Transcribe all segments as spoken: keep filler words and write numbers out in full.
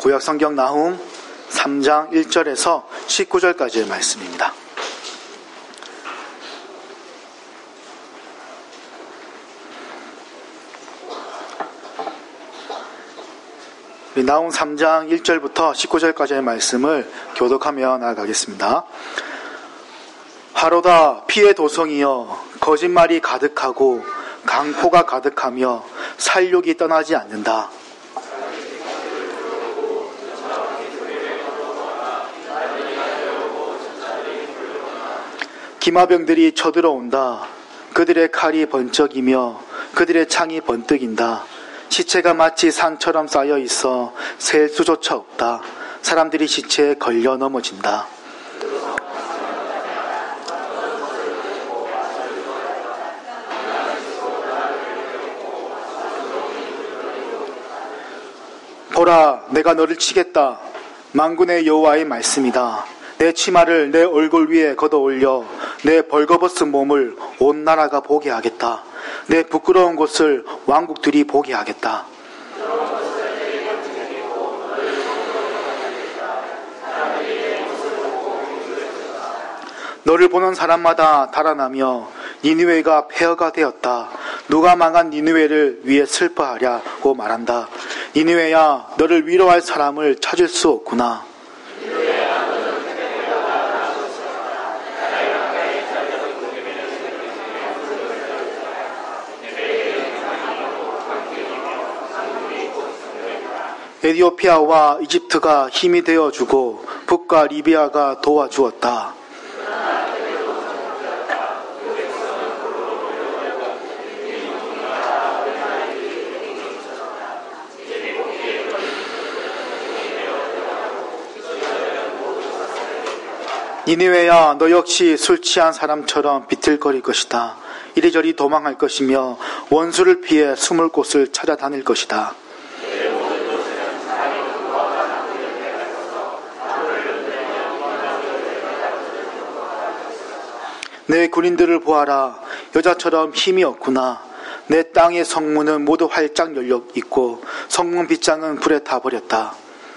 구약성경 나훔 삼 장 일 절에서 십구 절까지의 말씀입니다. 나훔 삼 장 일 절부터 십구 절까지의 말씀을 교독하며 나아가겠습니다. 하로다 피의 도성이여 거짓말이 가득하고 강포가 가득하며 살육이 떠나지 않는다. 기마병들이 쳐들어온다. 그들의 칼이 번쩍이며 그들의 창이 번뜩인다. 시체가 마치 산처럼 쌓여 있어 셀 수조차 없다. 사람들이 시체에 걸려 넘어진다. 보라, 내가 너를 치겠다. 만군의 여호와의 말씀이다. 내 치마를 내 얼굴 위에 걷어 올려 내 벌거벗은 몸을 온 나라가 보게 하겠다. 내 부끄러운 곳을 왕국들이 보게 하겠다. 너를 보는 사람마다 달아나며 니느웨가 폐허가 되었다. 누가 망한 니느웨를 위해 슬퍼하랴고 말한다. 니느웨야, 너를 위로할 사람을 찾을 수 없구나. 에티오피아와 이집트가 힘이 되어주고 북과 리비아가 도와주었다. 니느웨야, 너 역시 술 취한 사람처럼 비틀거릴 것이다. 이리저리 도망할 것이며 원수를 피해 숨을 곳을 찾아다닐 것이다. 내 군인들을 보아라. 여자처럼 힘이 없구나. 내 땅의 성문은 모두 활짝 열려 있고 성문 빗장은 불에 타버렸다.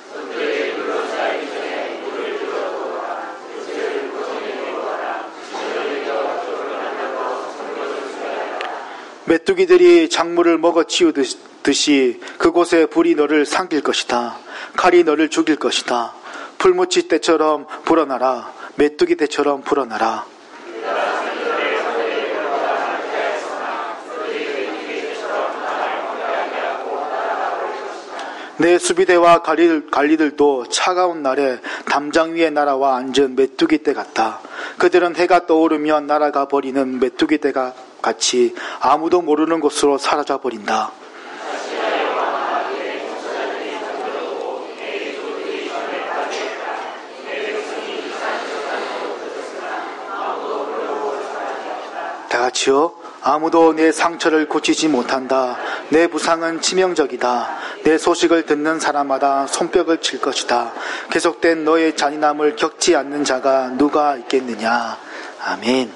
메뚜기들이 작물을 먹어치우듯이 그곳에 불이 너를 삼킬 것이다. 칼이 너를 죽일 것이다. 풀무치 때처럼 불어나라. 메뚜기 때처럼 불어나라. 내 수비대와 관리들, 관리들도 차가운 날에 담장 위에 날아와 앉은 메뚜기 떼 같다. 그들은 해가 떠오르면 날아가 버리는 메뚜기 떼가 같이 아무도 모르는 곳으로 사라져 버린다. 다 같이요. 아무도 내 상처를 고치지 못한다. 내 부상은 치명적이다. 내 소식을 듣는 사람마다 손뼉을 칠 것이다. 계속된 너의 잔인함을 겪지 않는 자가 누가 있겠느냐. 아멘.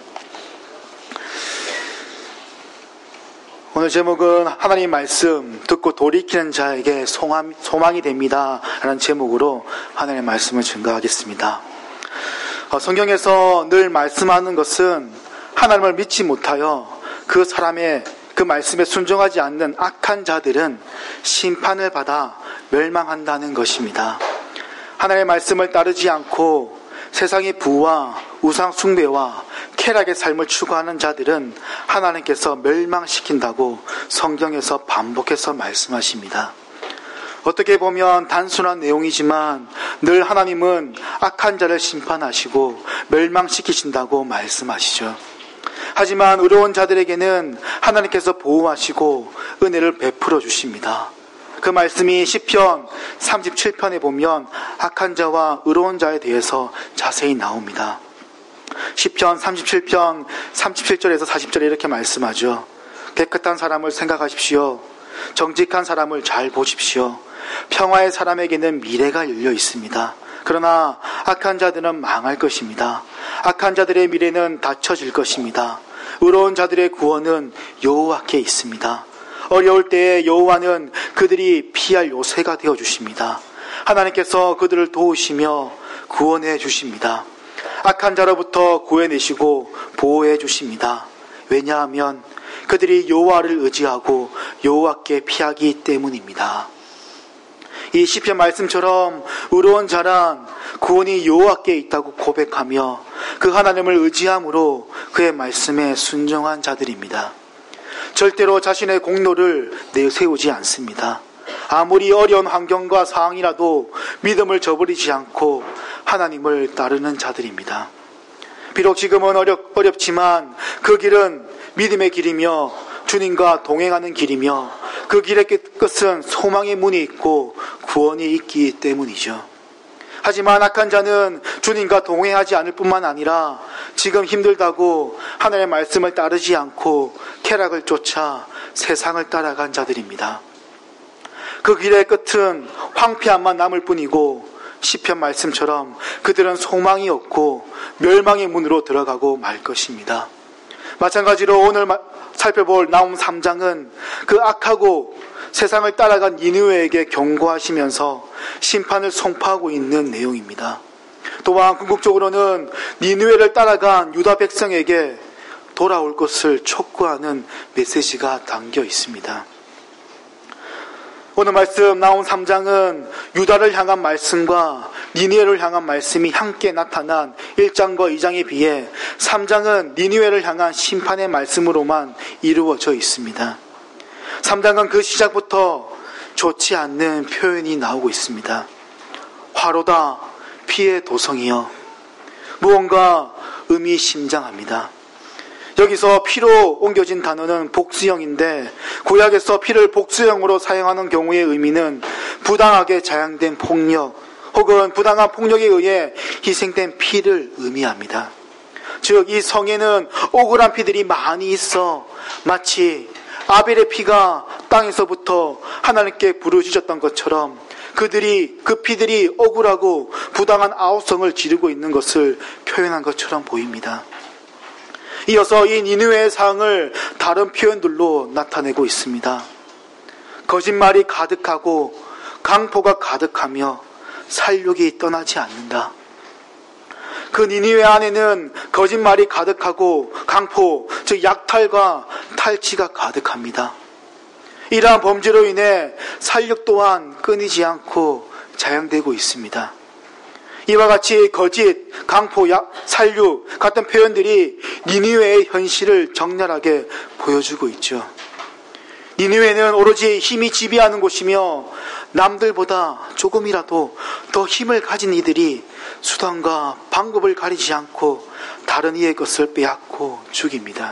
오늘 제목은 하나님 말씀 듣고 돌이키는 자에게 소망, 소망이 됩니다 라는 제목으로 하나님의 말씀을 증거하겠습니다. 성경에서 늘 말씀하는 것은 하나님을 믿지 못하여 그 사람의 그 말씀에 순종하지 않는 악한 자들은 심판을 받아 멸망한다는 것입니다. 하나님의 말씀을 따르지 않고 세상의 부와 우상 숭배와 쾌락의 삶을 추구하는 자들은 하나님께서 멸망시킨다고 성경에서 반복해서 말씀하십니다. 어떻게 보면 단순한 내용이지만 늘 하나님은 악한 자를 심판하시고 멸망시키신다고 말씀하시죠. 하지만 의로운 자들에게는 하나님께서 보호하시고 은혜를 베풀어 주십니다. 그 말씀이 시편 삼십칠 편에 보면 악한 자와 의로운 자에 대해서 자세히 나옵니다. 시편 삼십칠 편 삼십칠 절에서 사십 절에 이렇게 말씀하죠. 깨끗한 사람을 생각하십시오. 정직한 사람을 잘 보십시오. 평화의 사람에게는 미래가 열려 있습니다. 그러나 악한 자들은 망할 것입니다. 악한 자들의 미래는 닫혀질 것입니다. 의로운 자들의 구원은 여호와께 있습니다. 어려울 때에 여호와는 그들이 피할 요새가 되어주십니다. 하나님께서 그들을 도우시며 구원해 주십니다. 악한 자로부터 구해내시고 보호해 주십니다. 왜냐하면 그들이 여호와를 의지하고 여호와께 피하기 때문입니다. 이 시편 말씀처럼 의로운 자란 구원이 여호와께 있다고 고백하며 그 하나님을 의지함으로 그의 말씀에 순종한 자들입니다. 절대로 자신의 공로를 내세우지 않습니다. 아무리 어려운 환경과 상황이라도 믿음을 저버리지 않고 하나님을 따르는 자들입니다. 비록 지금은 어렵, 어렵지만 그 길은 믿음의 길이며 주님과 동행하는 길이며 그 길의 끝은 소망의 문이 있고 구원이 있기 때문이죠. 하지만 악한 자는 주님과 동행하지 않을 뿐만 아니라 지금 힘들다고 하나님의 말씀을 따르지 않고 쾌락을 쫓아 세상을 따라간 자들입니다. 그 길의 끝은 황폐함만 남을 뿐이고 시편 말씀처럼 그들은 소망이 없고 멸망의 문으로 들어가고 말 것입니다. 마찬가지로 오늘 살펴볼 나홈 삼 장은 그 악하고 세상을 따라간 니느웨에게 경고하시면서 심판을 선포하고 있는 내용입니다. 또한 궁극적으로는 니느웨를 따라간 유다 백성에게 돌아올 것을 촉구하는 메시지가 담겨 있습니다. 오늘 말씀 나홈 삼 장은 유다를 향한 말씀과 니느웨를 향한 말씀이 함께 나타난 일 장과 이 장에 비해 삼 장은 니느웨를 향한 심판의 말씀으로만 이루어져 있습니다. 삼 장은 그 시작부터 좋지 않는 표현이 나오고 있습니다. 화로다, 피의 도성이여. 무언가 의미심장합니다. 여기서 피로 옮겨진 단어는 복수형인데 구약에서 피를 복수형으로 사용하는 경우의 의미는 부당하게 자양된 폭력 혹은 부당한 폭력에 의해 희생된 피를 의미합니다. 즉 이 성에는 억울한 피들이 많이 있어 마치 아벨의 피가 땅에서부터 하나님께 부르짖었던 것처럼 그들이 그 피들이 억울하고 부당한 아우성을 지르고 있는 것을 표현한 것처럼 보입니다. 이어서 이 니느웨의 상을 다른 표현들로 나타내고 있습니다. 거짓말이 가득하고 강포가 가득하며 살육이 떠나지 않는다. 그 니느웨 안에는 거짓말이 가득하고 강포, 즉 약탈과 탈취가 가득합니다. 이러한 범죄로 인해 살육 또한 끊이지 않고 자양되고 있습니다. 이와 같이 거짓, 강포, 약, 살육 같은 표현들이 니느웨의 현실을 적나라하게 보여주고 있죠. 니느웨는 오로지 힘이 지배하는 곳이며 남들보다 조금이라도 더 힘을 가진 이들이 수단과 방법을 가리지 않고 다른 이의 것을 빼앗고 죽입니다.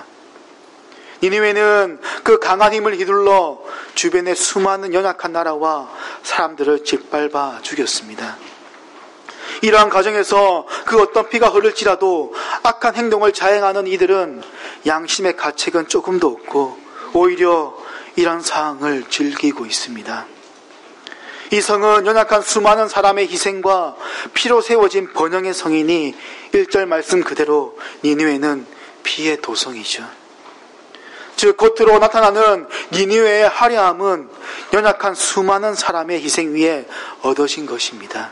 니느웨는 그 강한 힘을 휘둘러 주변의 수많은 연약한 나라와 사람들을 짓밟아 죽였습니다. 이러한 과정에서 그 어떤 피가 흐를지라도 악한 행동을 자행하는 이들은 양심의 가책은 조금도 없고 오히려 이런 상황을 즐기고 있습니다. 이 성은 연약한 수많은 사람의 희생과 피로 세워진 번영의 성이니 일 절 말씀 그대로 니느웨는 피의 도성이죠. 즉 겉으로 나타나는 니느웨의 화려함은 연약한 수많은 사람의 희생 위에 얻어진 것입니다.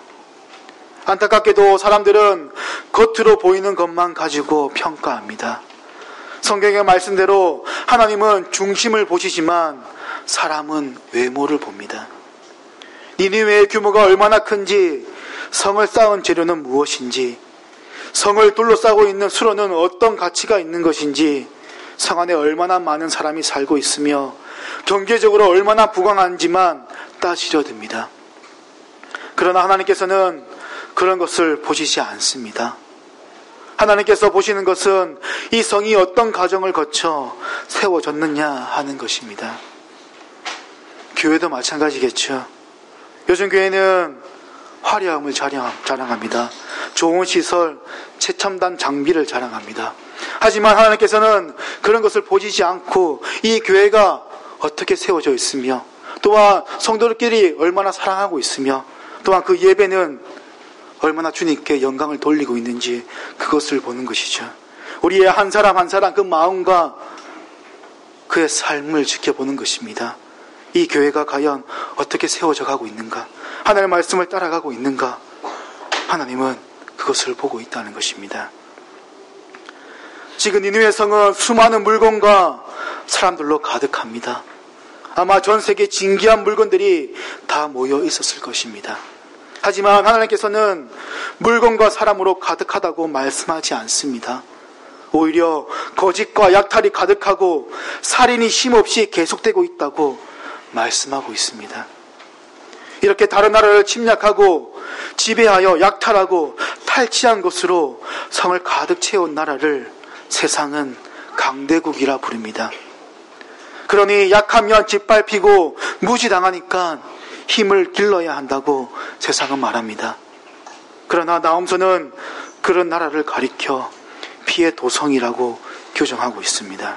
안타깝게도 사람들은 겉으로 보이는 것만 가지고 평가합니다. 성경의 말씀대로 하나님은 중심을 보시지만 사람은 외모를 봅니다. 니느웨의 규모가 얼마나 큰지, 성을 쌓은 재료는 무엇인지, 성을 둘러싸고 있는 수로는 어떤 가치가 있는 것인지, 성 안에 얼마나 많은 사람이 살고 있으며 경제적으로 얼마나 부강한지만 따지려 듭니다. 그러나 하나님께서는 그런 것을 보시지 않습니다. 하나님께서 보시는 것은 이 성이 어떤 과정을 거쳐 세워졌느냐 하는 것입니다. 교회도 마찬가지겠죠. 요즘 교회는 화려함을 자랑합니다. 좋은 시설, 최첨단 장비를 자랑합니다. 하지만 하나님께서는 그런 것을 보시지 않고 이 교회가 어떻게 세워져 있으며 또한 성도들끼리 얼마나 사랑하고 있으며 또한 그 예배는 얼마나 주님께 영광을 돌리고 있는지 그것을 보는 것이죠. 우리의 한 사람 한 사람 그 마음과 그의 삶을 지켜보는 것입니다. 이 교회가 과연 어떻게 세워져 가고 있는가? 하나님의 말씀을 따라가고 있는가? 하나님은 그것을 보고 있다는 것입니다. 지금 니느웨 성은 수많은 물건과 사람들로 가득합니다. 아마 전 세계 진귀한 물건들이 다 모여 있었을 것입니다. 하지만 하나님께서는 물건과 사람으로 가득하다고 말씀하지 않습니다. 오히려 거짓과 약탈이 가득하고 살인이 쉼없이 계속되고 있다고 말씀하고 있습니다. 이렇게 다른 나라를 침략하고 지배하여 약탈하고 탈취한 것으로 성을 가득 채운 나라를 세상은 강대국이라 부릅니다. 그러니 약하면 짓밟히고 무시당하니까 힘을 길러야 한다고 세상은 말합니다. 그러나 나홈서는 그런 나라를 가리켜 피의 도성이라고 규정하고 있습니다.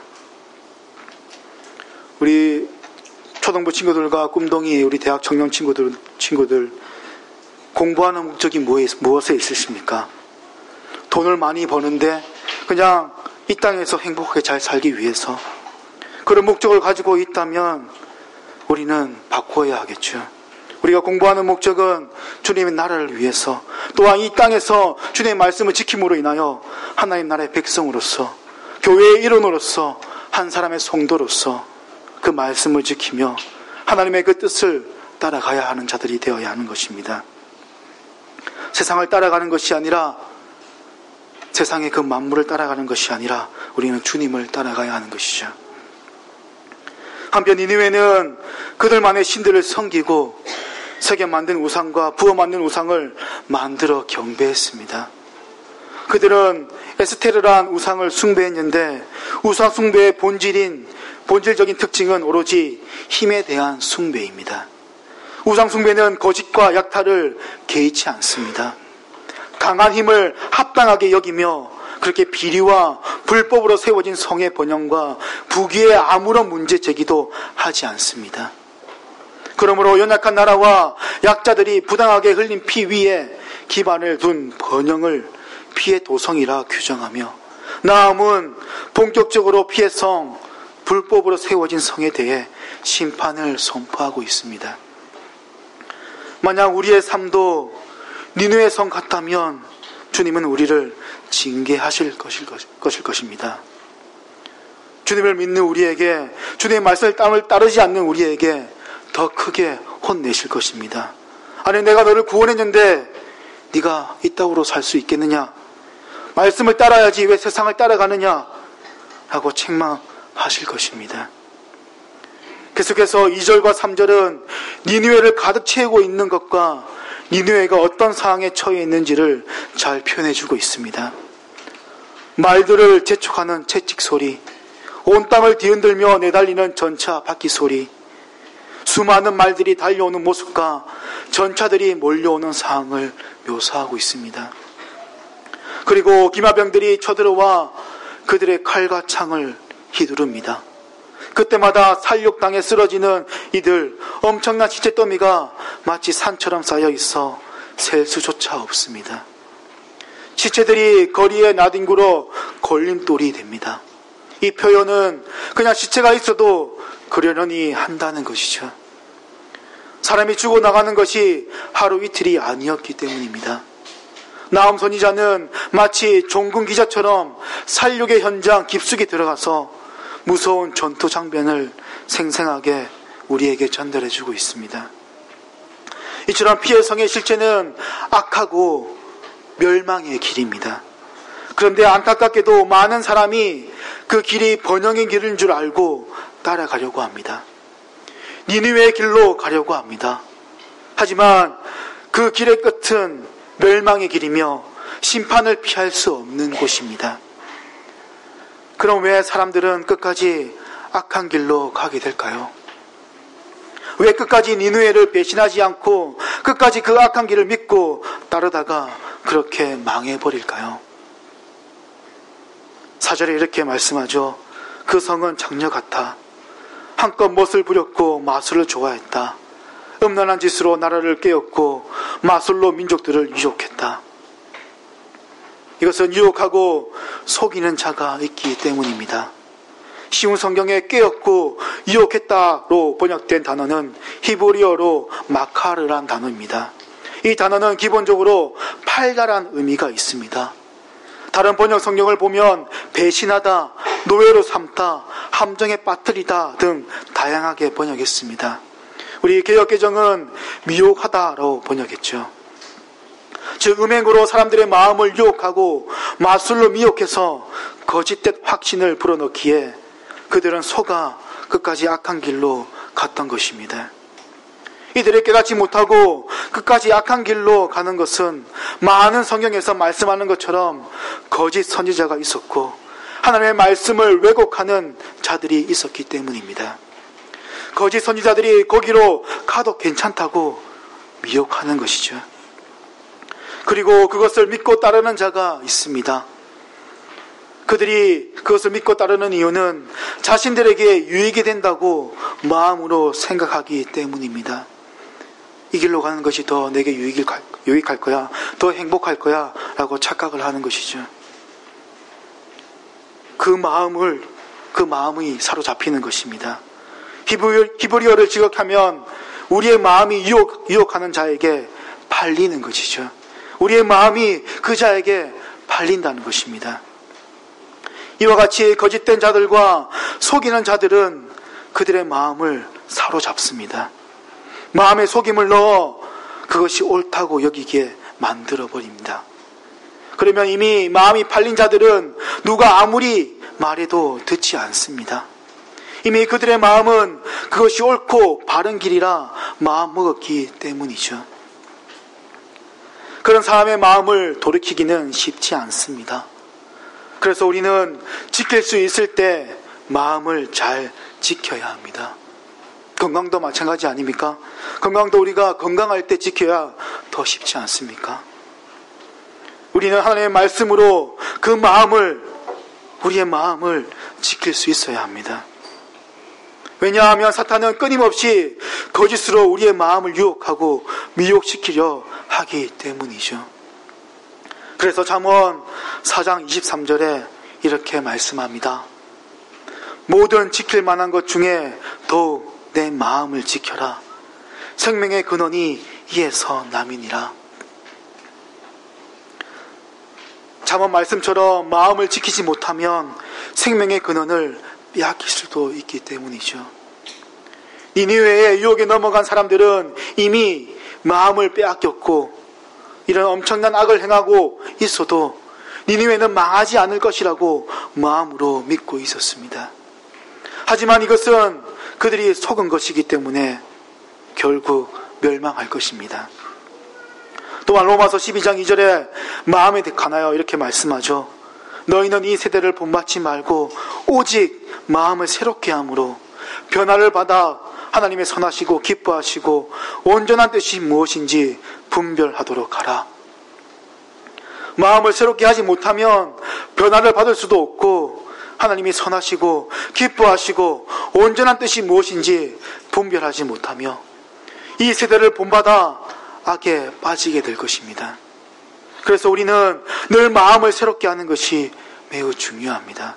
우리 초등부 친구들과 꿈동이 우리 대학 청년 친구들, 친구들 공부하는 목적이 무엇에 있으십니까? 돈을 많이 버는데 그냥 이 땅에서 행복하게 잘 살기 위해서 그런 목적을 가지고 있다면 우리는 바꾸어야 하겠죠. 우리가 공부하는 목적은 주님의 나라를 위해서, 또한 이 땅에서 주님의 말씀을 지킴으로 인하여 하나님 나라의 백성으로서, 교회의 일원으로서, 한 사람의 성도로서 그 말씀을 지키며 하나님의 그 뜻을 따라가야 하는 자들이 되어야 하는 것입니다. 세상을 따라가는 것이 아니라, 세상의 그 만물을 따라가는 것이 아니라 우리는 주님을 따라가야 하는 것이죠. 한편 니느웨는 그들만의 신들을 섬기고 새겨 만든 우상과 부어 만든 우상을 만들어 경배했습니다. 그들은 에스테르란 우상을 숭배했는데 우상 숭배의 본질인 본질적인 특징은 오로지 힘에 대한 숭배입니다. 우상 숭배는 거짓과 약탈을 개의치 않습니다. 강한 힘을 합당하게 여기며 그렇게 비리와 불법으로 세워진 성의 번영과 부귀에 아무런 문제 제기도 하지 않습니다. 그러므로 연약한 나라와 약자들이 부당하게 흘린 피 위에 기반을 둔 번영을 피의 도성이라 규정하며 나음은 본격적으로 피의 성, 불법으로 세워진 성에 대해 심판을 선포하고 있습니다. 만약 우리의 삶도 니느웨 성 같다면 주님은 우리를 징계하실 것일, 것일 것입니다. 주님을 믿는 우리에게, 주님의 말씀을 따르지 않는 우리에게 더 크게 혼내실 것입니다. 아니, 내가 너를 구원했는데 네가 이 땅으로 살 수 있겠느냐? 말씀을 따라야지 왜 세상을 따라가느냐? 라고 책망하실 것입니다. 계속해서 이 절과 삼 절은 니느웨를 가득 채우고 있는 것과 니느웨가 어떤 상황에 처해 있는지를 잘 표현해주고 있습니다. 말들을 재촉하는 채찍 소리, 온 땅을 뒤흔들며 내달리는 전차 바퀴 소리, 수많은 말들이 달려오는 모습과 전차들이 몰려오는 상황을 묘사하고 있습니다. 그리고 기마병들이 쳐들어와 그들의 칼과 창을 휘두릅니다. 그때마다 살육당에 쓰러지는 이들, 엄청난 시체 더미가 마치 산처럼 쌓여 있어 셀 수조차 없습니다. 시체들이 거리에 나뒹굴어 걸림돌이 됩니다. 이 표현은 그냥 시체가 있어도 그러려니 한다는 것이죠. 사람이 죽어나가는 것이 하루 이틀이 아니었기 때문입니다. 나홈 선지자는 마치 종군 기자처럼 살육의 현장 깊숙이 들어가서 무서운 전투 장면을 생생하게 우리에게 전달해주고 있습니다. 이처럼 피의 성의 실체는 악하고 멸망의 길입니다. 그런데 안타깝게도 많은 사람이 그 길이 번영의 길인 줄 알고 따라가려고 합니다. 니느웨의 길로 가려고 합니다. 하지만 그 길의 끝은 멸망의 길이며 심판을 피할 수 없는 곳입니다. 그럼 왜 사람들은 끝까지 악한 길로 가게 될까요? 왜 끝까지 니느웨를 배신하지 않고 끝까지 그 악한 길을 믿고 따르다가 그렇게 망해버릴까요? 사 절에 이렇게 말씀하죠. 그 성은 장녀 같아. 한껏 멋을 부렸고 마술을 좋아했다. 음란한 짓으로 나라를 깨웠고 마술로 민족들을 유혹했다. 이것은 유혹하고 속이는 자가 있기 때문입니다. 쉬운 성경에 깨었고 유혹했다로 번역된 단어는 히브리어로 마카르란 단어입니다. 이 단어는 기본적으로 팔다란 의미가 있습니다. 다른 번역 성경을 보면 배신하다, 노예로 삼다, 함정에 빠뜨리다 등 다양하게 번역했습니다. 우리 개역개정은 미혹하다로 번역했죠. 즉 음행으로 사람들의 마음을 유혹하고 마술로 미혹해서 거짓된 확신을 불어넣기에 그들은 속아 끝까지 악한 길로 갔던 것입니다. 이들이 깨닫지 못하고 끝까지 악한 길로 가는 것은 많은 성경에서 말씀하는 것처럼 거짓 선지자가 있었고 하나님의 말씀을 왜곡하는 자들이 있었기 때문입니다. 거짓 선지자들이 거기로 가도 괜찮다고 미혹하는 것이죠. 그리고 그것을 믿고 따르는 자가 있습니다. 그들이 그것을 믿고 따르는 이유는 자신들에게 유익이 된다고 마음으로 생각하기 때문입니다. 이 길로 가는 것이 더 내게 유익을, 유익할 거야, 더 행복할 거야 라고 착각을 하는 것이죠. 그 마음을, 그 마음이 사로잡히는 것입니다. 히브리어를 지적하면 우리의 마음이 유혹, 유혹하는 자에게 팔리는 것이죠. 우리의 마음이 그 자에게 팔린다는 것입니다. 이와 같이 거짓된 자들과 속이는 자들은 그들의 마음을 사로잡습니다. 마음에 속임을 넣어 그것이 옳다고 여기게 만들어버립니다. 그러면 이미 마음이 팔린 자들은 누가 아무리 말해도 듣지 않습니다. 이미 그들의 마음은 그것이 옳고 바른 길이라 마음먹었기 때문이죠. 그런 사람의 마음을 돌이키기는 쉽지 않습니다. 그래서 우리는 지킬 수 있을 때 마음을 잘 지켜야 합니다. 건강도 마찬가지 아닙니까? 건강도 우리가 건강할 때 지켜야 더 쉽지 않습니까? 우리는 하나님의 말씀으로 그 마음을, 우리의 마음을 지킬 수 있어야 합니다. 왜냐하면 사탄은 끊임없이 거짓으로 우리의 마음을 유혹하고 미혹시키려 하기 때문이죠. 그래서 잠언 사 장 이십삼 절에 이렇게 말씀합니다. 모든 지킬 만한 것 중에 더욱 내 마음을 지켜라. 생명의 근원이 이에서 남이니라. 잠언 말씀처럼 마음을 지키지 못하면 생명의 근원을 빼앗길 수도 있기 때문이죠. 니느웨의 유혹에 넘어간 사람들은 이미 마음을 빼앗겼고 이런 엄청난 악을 행하고 있어도 니느웨는 망하지 않을 것이라고 마음으로 믿고 있었습니다. 하지만 이것은 그들이 속은 것이기 때문에 결국 멸망할 것입니다. 또한 로마서 십이 장 이 절에 마음에 관하여 이렇게 말씀하죠. 너희는 이 세대를 본받지 말고 오직 마음을 새롭게 함으로 변화를 받아 하나님의 선하시고 기뻐하시고 온전한 뜻이 무엇인지 분별하도록 하라. 마음을 새롭게 하지 못하면 변화를 받을 수도 없고 하나님이 선하시고 기뻐하시고 온전한 뜻이 무엇인지 분별하지 못하며 이 세대를 본받아 악에 빠지게 될 것입니다. 그래서 우리는 늘 마음을 새롭게 하는 것이 매우 중요합니다.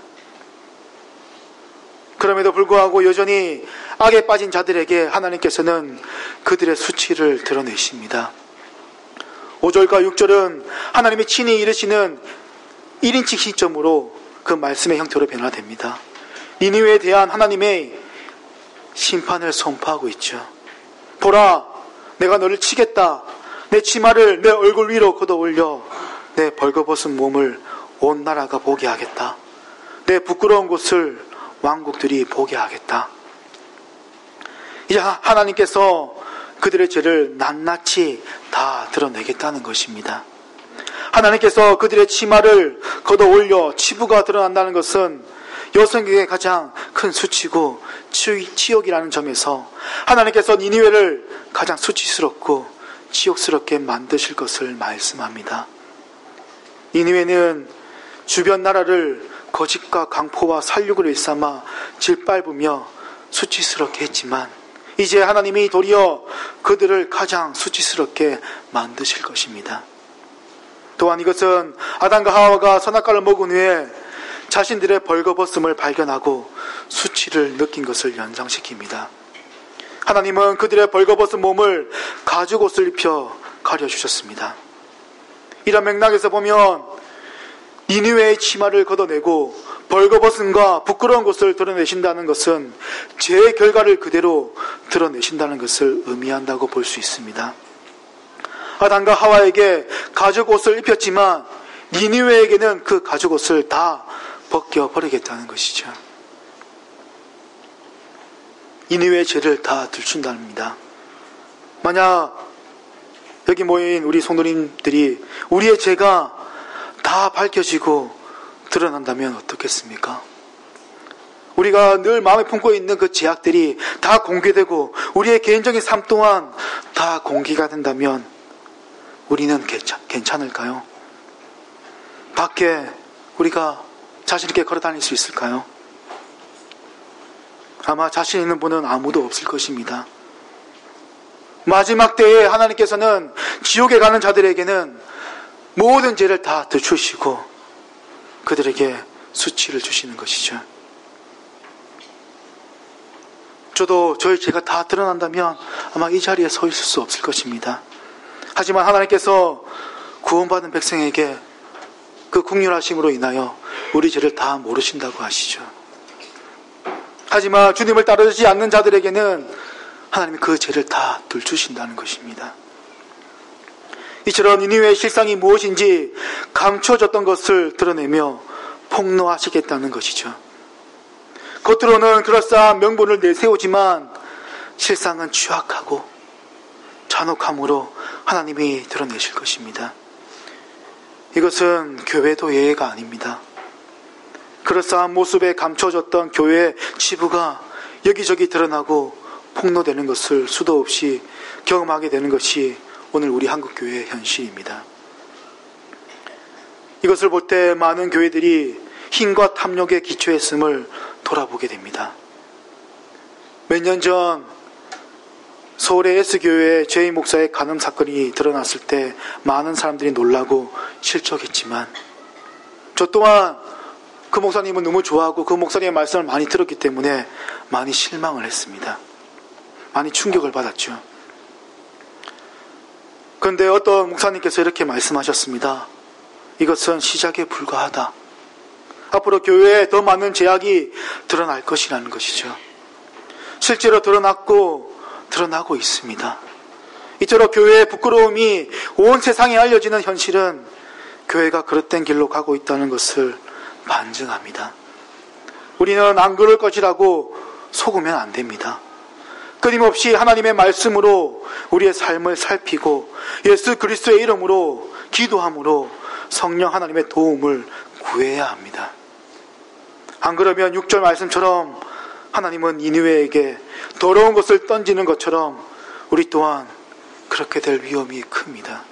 그럼에도 불구하고 여전히 악에 빠진 자들에게 하나님께서는 그들의 수치를 드러내십니다. 오 절과 육 절은 하나님이 친히 이르시는 일 인칭 시점으로 그 말씀의 형태로 변화됩니다. 니느웨에 대한 하나님의 심판을 선포하고 있죠. 보라, 내가 너를 치겠다. 내 치마를 내 얼굴 위로 걷어 올려 내 벌거벗은 몸을 온 나라가 보게 하겠다. 내 부끄러운 곳을 왕국들이 보게 하겠다. 이제 하나님께서 그들의 죄를 낱낱이 다 드러내겠다는 것입니다. 하나님께서 그들의 치마를 걷어 올려 치부가 드러난다는 것은 여성에게 가장 큰 수치고 치욕이라는 점에서 하나님께서 니느웨를 가장 수치스럽고 치욕스럽게 만드실 것을 말씀합니다. 니느웨는 주변 나라를 거짓과 강포와 살육으로 일삼아 짓밟으며 수치스럽게 했지만 이제 하나님이 도리어 그들을 가장 수치스럽게 만드실 것입니다. 또한 이것은 아담과 하와가 선악과를 먹은 후에 자신들의 벌거벗음을 발견하고 수치를 느낀 것을 연상시킵니다. 하나님은 그들의 벌거벗은 몸을 가죽옷을 입혀 가려주셨습니다. 이런 맥락에서 보면 니느웨의 치마를 걷어내고 벌거벗음과 부끄러운 것을 드러내신다는 것은 죄의 결과를 그대로 드러내신다는 것을 의미한다고 볼 수 있습니다. 아담과 하와에게 가죽옷을 입혔지만 니느웨에게는 그 가죽옷을 다 벗겨버리겠다는 것이죠. 니느웨의 죄를 다 들춘답니다. 만약 여기 모인 우리 성도님들이 우리의 죄가 다 밝혀지고 드러난다면 어떻겠습니까? 우리가 늘 마음에 품고 있는 그 죄악들이 다 공개되고 우리의 개인적인 삶 또한 다 공개가 된다면 우리는 괜찮, 괜찮을까요? 밖에 우리가 자신 있게 걸어 다닐 수 있을까요? 아마 자신 있는 분은 아무도 없을 것입니다. 마지막 때에 하나님께서는 지옥에 가는 자들에게는 모든 죄를 다 들추시고 그들에게 수치를 주시는 것이죠. 저도 저의 죄가 다 드러난다면 아마 이 자리에 서 있을 수 없을 것입니다. 하지만 하나님께서 구원받은 백성에게 그 긍휼하심으로 인하여 우리 죄를 다 모르신다고 하시죠. 하지만 주님을 따르지 않는 자들에게는 하나님이 그 죄를 다 들추신다는 것입니다. 이처럼 니느웨의 실상이 무엇인지 감춰졌던 것을 드러내며 폭로하시겠다는 것이죠. 겉으로는 그럴싸한 명분을 내세우지만 실상은 추악하고 잔혹함으로 하나님이 드러내실 것입니다. 이것은 교회도 예외가 아닙니다. 그럴싸한 모습에 감춰졌던 교회의 치부가 여기저기 드러나고 폭로되는 것을 수도 없이 경험하게 되는 것이 오늘 우리 한국교회의 현실입니다. 이것을 볼 때 많은 교회들이 힘과 탐욕에 기초했음을 돌아보게 됩니다. 몇 년 전 서울의 S교회의 제이 목사의 간음 사건이 드러났을 때 많은 사람들이 놀라고 실족했지만 저 또한 그 목사님은 너무 좋아하고 그 목사님의 말씀을 많이 들었기 때문에 많이 실망을 했습니다. 많이 충격을 받았죠. 그런데 어떤 목사님께서 이렇게 말씀하셨습니다. 이것은 시작에 불과하다. 앞으로 교회에 더 많은 죄악이 드러날 것이라는 것이죠. 실제로 드러났고 드러나고 있습니다. 이처럼 교회의 부끄러움이 온 세상에 알려지는 현실은 교회가 그릇된 길로 가고 있다는 것을 반증합니다. 우리는 안 그럴 것이라고 속으면 안 됩니다. 끊임없이 하나님의 말씀으로 우리의 삶을 살피고 예수 그리스도의 이름으로 기도함으로 성령 하나님의 도움을 구해야 합니다. 안 그러면 육 절 말씀처럼 하나님은 니느웨에게 더러운 것을 던지는 것처럼 우리 또한 그렇게 될 위험이 큽니다.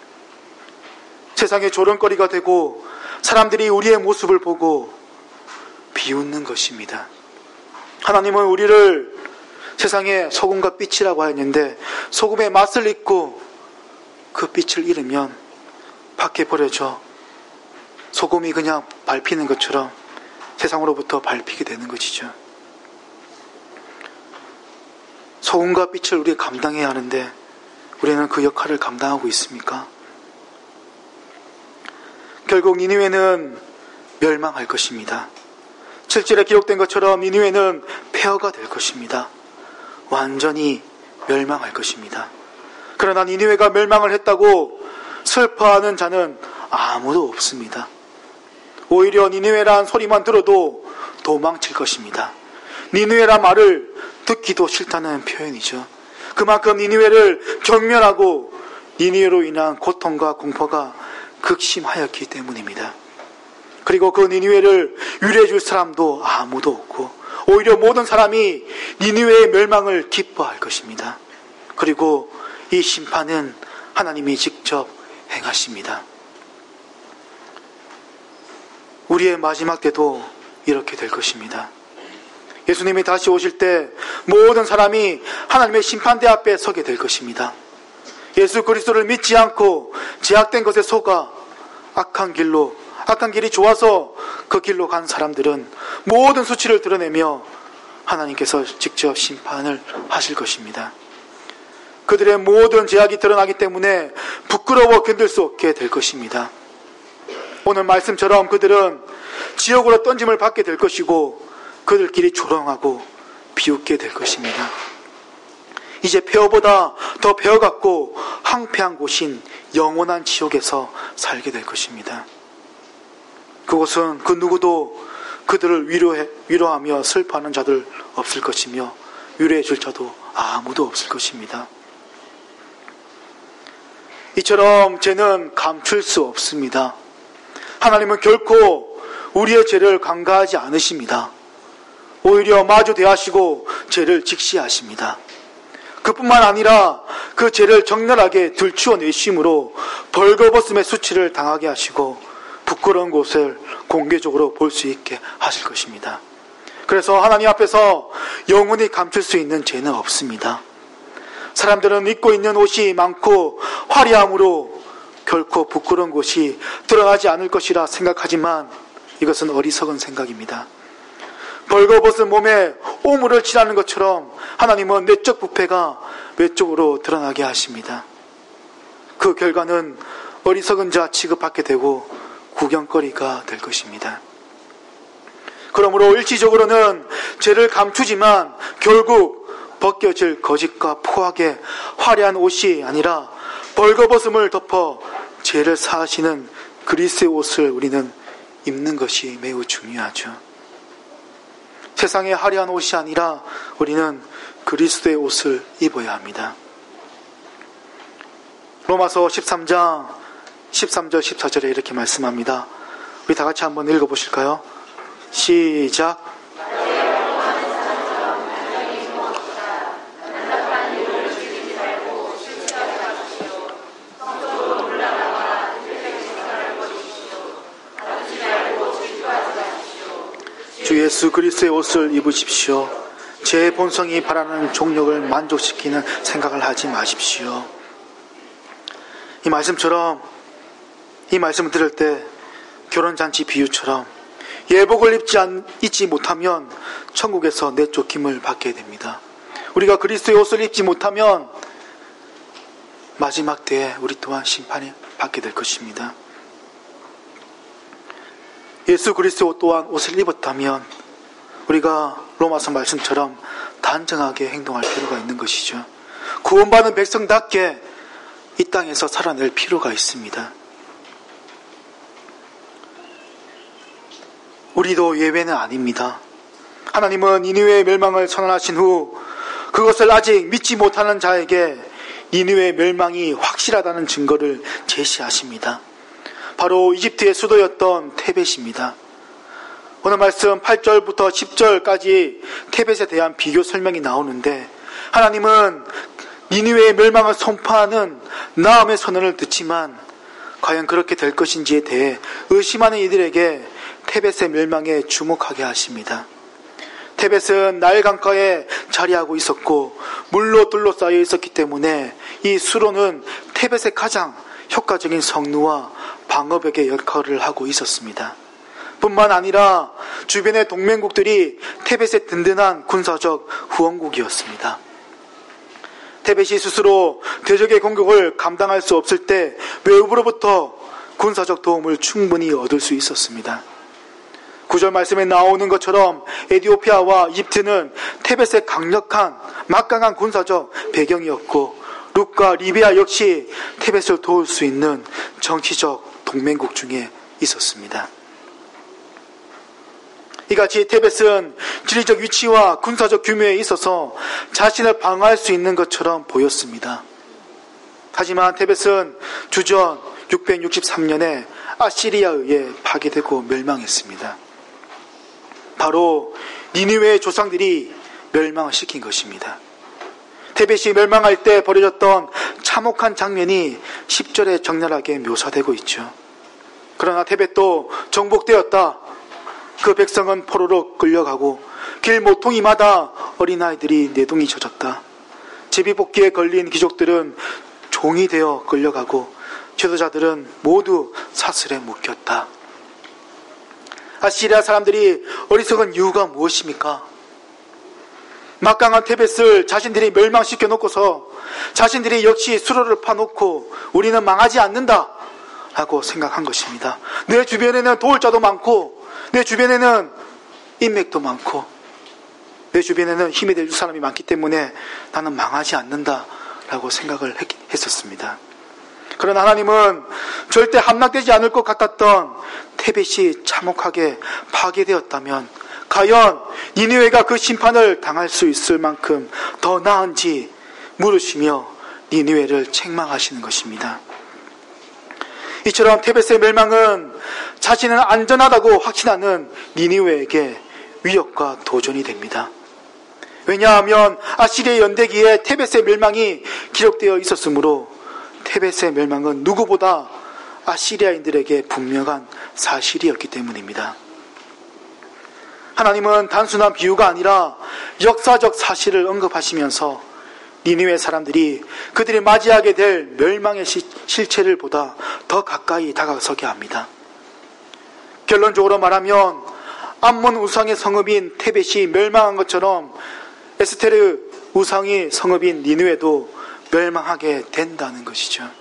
세상의 조롱거리가 되고 사람들이 우리의 모습을 보고 비웃는 것입니다. 하나님은 우리를 세상에 소금과 빛이라고 하였는데 소금의 맛을 잊고 그 빛을 잃으면 밖에 버려져 소금이 그냥 밟히는 것처럼 세상으로부터 밟히게 되는 것이죠. 소금과 빛을 우리가 감당해야 하는데 우리는 그 역할을 감당하고 있습니까? 결국 니느웨는 멸망할 것입니다. 칠 절에 기록된 것처럼 니느웨는 폐허가 될 것입니다. 완전히 멸망할 것입니다. 그러나 니느웨가 멸망을 했다고 슬퍼하는 자는 아무도 없습니다. 오히려 니느웨란 소리만 들어도 도망칠 것입니다. 니느웨란 말을 듣기도 싫다는 표현이죠. 그만큼 니느웨를 경멸하고 니느웨로 인한 고통과 공포가 극심하였기 때문입니다. 그리고 그 니느웨를 위로해 줄 사람도 아무도 없고 오히려 모든 사람이 니느웨의 멸망을 기뻐할 것입니다. 그리고 이 심판은 하나님이 직접 행하십니다. 우리의 마지막 때도 이렇게 될 것입니다. 예수님이 다시 오실 때 모든 사람이 하나님의 심판대 앞에 서게 될 것입니다. 예수 그리스도를 믿지 않고 제약된 것에 속아 악한 길로 악한 길이 좋아서 그 길로 간 사람들은 모든 수치를 드러내며 하나님께서 직접 심판을 하실 것입니다. 그들의 모든 죄악이 드러나기 때문에 부끄러워 견딜 수 없게 될 것입니다. 오늘 말씀처럼 그들은 지옥으로 던짐을 받게 될 것이고 그들끼리 조롱하고 비웃게 될 것입니다. 이제 폐허보다 더 폐허같고 황폐한 곳인 영원한 지옥에서 살게 될 것입니다. 그곳은 그 누구도 그들을 위로해, 위로하며 슬퍼하는 자들 없을 것이며 위로해 줄 자도 아무도 없을 것입니다. 이처럼 죄는 감출 수 없습니다. 하나님은 결코 우리의 죄를 간과하지 않으십니다. 오히려 마주 대하시고 죄를 직시하십니다. 그뿐만 아니라 그 죄를 적나라하게 들추어내심으로 벌거벗음의 수치를 당하게 하시고 부끄러운 곳을 공개적으로 볼 수 있게 하실 것입니다. 그래서 하나님 앞에서 영원히 감출 수 있는 죄는 없습니다. 사람들은 입고 있는 옷이 많고 화려함으로 결코 부끄러운 곳이 드러나지 않을 것이라 생각하지만 이것은 어리석은 생각입니다. 벌거벗은 몸에 오물을 칠하는 것처럼 하나님은 내적 부패가 외적으로 드러나게 하십니다. 그 결과는 어리석은 자 취급받게 되고 구경거리가 될 것입니다. 그러므로 일시적으로는 죄를 감추지만 결국 벗겨질 거짓과 포악의 화려한 옷이 아니라 벌거벗음을 덮어 죄를 사하시는 그리스도의 옷을 우리는 입는 것이 매우 중요하죠. 세상의 화려한 옷이 아니라 우리는 그리스도의 옷을 입어야 합니다. 로마서 십삼 장 십삼 절 십사 절에 이렇게 말씀합니다. 우리 다 같이 한번 읽어보실까요? 시작. 주 예수 그리스도의 옷을 입으십시오. 제 본성이 바라는 종력을 만족시키는 생각을 하지 마십시오. 이 말씀처럼 이 말씀을 들을 때 결혼잔치 비유처럼 예복을 입지, 않, 입지 못하면 천국에서 내쫓김을 받게 됩니다. 우리가 그리스도의 옷을 입지 못하면 마지막 때에 우리 또한 심판을 받게 될 것입니다. 예수 그리스도 또한 옷을 입었다면 우리가 로마서 말씀처럼 단정하게 행동할 필요가 있는 것이죠. 구원받은 백성답게 이 땅에서 살아낼 필요가 있습니다. 우리도 예외는 아닙니다. 하나님은 니느웨의 멸망을 선언하신 후 그것을 아직 믿지 못하는 자에게 니느웨의 멸망이 확실하다는 증거를 제시하십니다. 바로 이집트의 수도였던 테벳입니다. 오늘 말씀 팔 절부터 십 절까지 테벳에 대한 비교 설명이 나오는데 하나님은 니느웨의 멸망을 선포하는 나음의 선언을 듣지만 과연 그렇게 될 것인지에 대해 의심하는 이들에게 테벳의 멸망에 주목하게 하십니다. 테벳은 나일 강가에 자리하고 있었고 물로 둘러싸여 있었기 때문에 이 수로는 테벳의 가장 효과적인 성루와 방어벽의 역할을 하고 있었습니다. 뿐만 아니라 주변의 동맹국들이 테벳의 든든한 군사적 후원국이었습니다. 테벳이 스스로 대적의 공격을 감당할 수 없을 때 외부로부터 군사적 도움을 충분히 얻을 수 있었습니다. 구절 말씀에 나오는 것처럼 에티오피아와 이집트는 테벳의 강력한 막강한 군사적 배경이었고 룻과 리비아 역시 테벳을 도울 수 있는 정치적 동맹국 중에 있었습니다. 이같이 테벳은 지리적 위치와 군사적 규모에 있어서 자신을 방어할 수 있는 것처럼 보였습니다. 하지만 테벳은 주전 육백육십삼 년에 아시리아에 의해 파괴되고 멸망했습니다. 바로 니느웨의 조상들이 멸망을 시킨 것입니다. 테벳이 멸망할 때 벌어졌던 참혹한 장면이 십 절에 적나라하게 묘사되고 있죠. 그러나 테벳도 정복되었다. 그 백성은 포로로 끌려가고 길 모퉁이마다 어린아이들이 내동이 젖었다. 제비뽑기에 걸린 귀족들은 종이 되어 끌려가고 죄도자들은 모두 사슬에 묶였다. 아시리아 사람들이 어리석은 이유가 무엇입니까? 막강한 테벳을 자신들이 멸망시켜 놓고서 자신들이 역시 수로를 파놓고 우리는 망하지 않는다 라고 생각한 것입니다. 내 주변에는 도울 자도 많고 내 주변에는 인맥도 많고 내 주변에는 힘이 될 사람이 많기 때문에 나는 망하지 않는다 라고 생각을 했었습니다. 그러나 하나님은 절대 함락되지 않을 것 같았던 테벳이 참혹하게 파괴되었다면 과연 니느웨가 그 심판을 당할 수 있을 만큼 더 나은지 물으시며 니느웨를 책망하시는 것입니다. 이처럼 테벳의 멸망은 자신은 안전하다고 확신하는 니느웨에게 위협과 도전이 됩니다. 왜냐하면 아시리아 연대기에 테벳의 멸망이 기록되어 있었으므로 테벳의 멸망은 누구보다 아시리아인들에게 분명한 사실이었기 때문입니다. 하나님은 단순한 비유가 아니라 역사적 사실을 언급하시면서 니느웨 사람들이 그들이 맞이하게 될 멸망의 시, 실체를 보다 더 가까이 다가서게 합니다. 결론적으로 말하면 암몬 우상의 성읍인 테벳이 멸망한 것처럼 에스테르 우상의 성읍인 니느웨도 멸망하게 된다는 것이죠.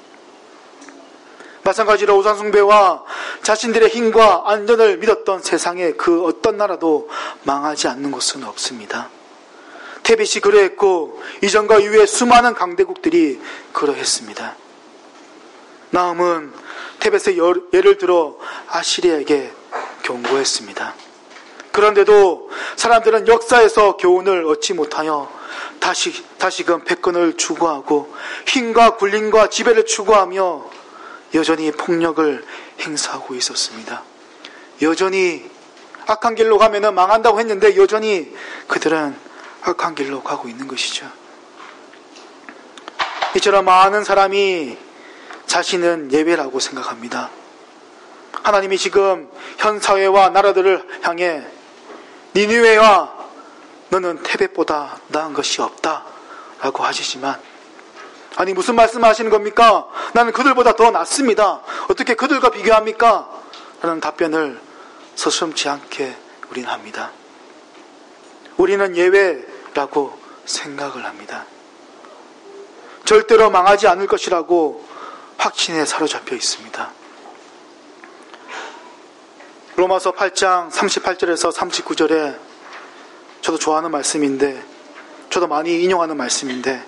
마찬가지로 우상숭배와 자신들의 힘과 안전을 믿었던 세상의 그 어떤 나라도 망하지 않는 곳은 없습니다. 테벳이 그러했고 이전과 이후에 수많은 강대국들이 그러했습니다. 나훔은 테벳의 예를 들어 아시리아에게 경고했습니다. 그런데도 사람들은 역사에서 교훈을 얻지 못하여 다시, 다시금 패권을 추구하고 힘과 군림과 지배를 추구하며 여전히 폭력을 행사하고 있었습니다. 여전히 악한 길로 가면은 망한다고 했는데 여전히 그들은 악한 길로 가고 있는 것이죠. 이처럼 많은 사람이 자신은 예외라고 생각합니다. 하나님이 지금 현 사회와 나라들을 향해 니느웨와 너는 테벳보다 나은 것이 없다 라고 하시지만 아니 무슨 말씀하시는 겁니까? 나는 그들보다 더 낫습니다. 어떻게 그들과 비교합니까? 라는 답변을 서슴지 않게 우리는 합니다. 우리는 예외라고 생각을 합니다. 절대로 망하지 않을 것이라고 확신에 사로잡혀 있습니다. 로마서 팔 장 삼십팔 절에서 삼십구 절에 저도 좋아하는 말씀인데 저도 많이 인용하는 말씀인데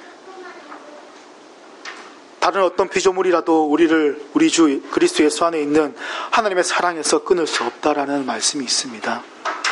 다른 어떤 피조물이라도 우리를 우리 주 그리스도 예수 안에 있는 하나님의 사랑에서 끊을 수 없다라는 말씀이 있습니다.